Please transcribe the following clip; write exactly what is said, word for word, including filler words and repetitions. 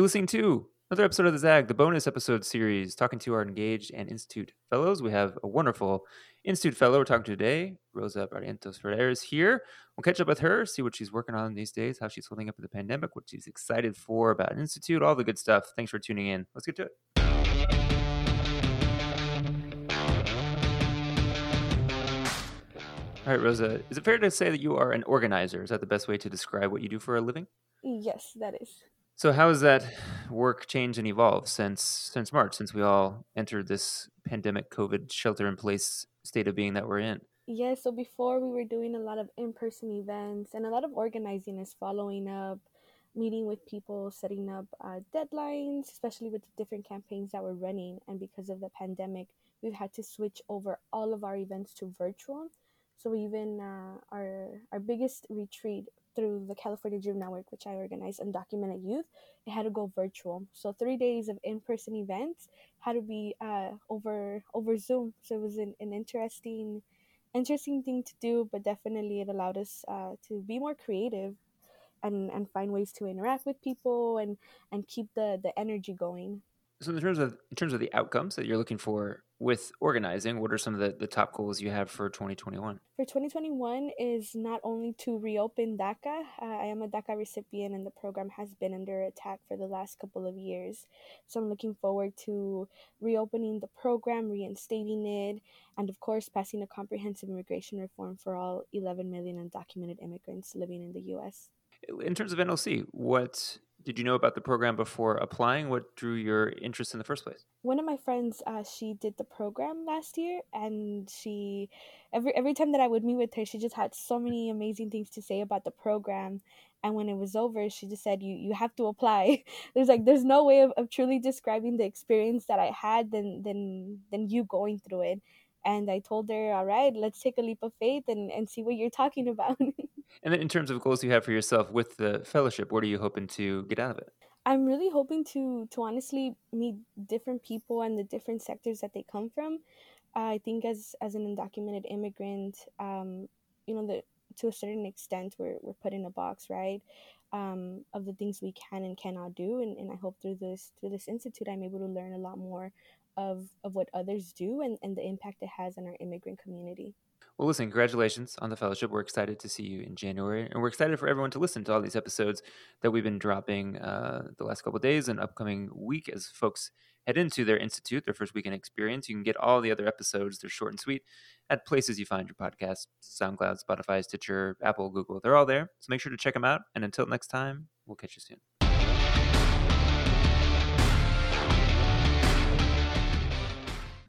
You're listening to another episode of the Zag, the bonus episode series, talking to our Engaged and Institute fellows. We have a wonderful Institute fellow we're talking to today, Rosa Barrientos Ferrer is here. We'll catch up with her, see what she's working on these days, how she's holding up with the pandemic, what she's excited for about Institute, all the good stuff. Thanks for tuning in. Let's get to it. All right, Rosa, is it fair to say that you are an organizer? Is that the best way to describe what you do for a living? Yes, that is. So how has that work changed and evolved since since March, since we all entered this pandemic COVID shelter-in-place state of being that we're in? Yeah, so before we were doing a lot of in-person events and a lot of organizing is following up, meeting with people, setting up uh, deadlines, especially with the different campaigns that we're running. And because of the pandemic, we've had to switch over all of our events to virtual. So even uh, our our biggest retreat through the California Dream Network, which I organize, Undocumented Youth, it had to go virtual. So three days of in-person events had to be uh, over over Zoom. So it was an, an interesting interesting thing to do, but definitely it allowed us uh, to be more creative and, and find ways to interact with people and, and keep the, the energy going. So in terms of in terms of the outcomes that you're looking for with organizing, what are some of the, the top goals you have for twenty twenty-one? For twenty twenty-one is not only to reopen DACA. Uh, I am a DACA recipient and the program has been under attack for the last couple of years. So I'm looking forward to reopening the program, reinstating it, and of course passing a comprehensive immigration reform for all eleven million undocumented immigrants living in the U S. In terms of N L C, what did you know about the program before applying? What drew your interest in the first place? One of my friends, uh, she did the program last year, and she every every time that I would meet with her, she just had so many amazing things to say about the program. And when it was over, she just said, "You you have to apply." There's like there's no way of, of truly describing the experience that I had than than than you going through it. And I told her, "All right, let's take a leap of faith and and see what you're talking about." And then in terms of goals you have for yourself with the fellowship, what are you hoping to get out of it? I'm really hoping to to honestly meet different people and the different sectors that they come from. I think as as an undocumented immigrant, um, you know, the to a certain extent we're we're put in a box, right? Um, of the things we can and cannot do, and, and I hope through this through this institute I'm able to learn a lot more of of what others do and, and the impact it has on our immigrant community. Well, listen, congratulations on the fellowship. We're excited to see you in January, and we're excited for everyone to listen to all these episodes that we've been dropping uh, the last couple of days and upcoming week as folks head into their institute, their first weekend experience. You can get all the other episodes. They're short and sweet at places you find your podcasts, SoundCloud, Spotify, Stitcher, Apple, Google. They're all there. So make sure to check them out. And until next time, we'll catch you soon.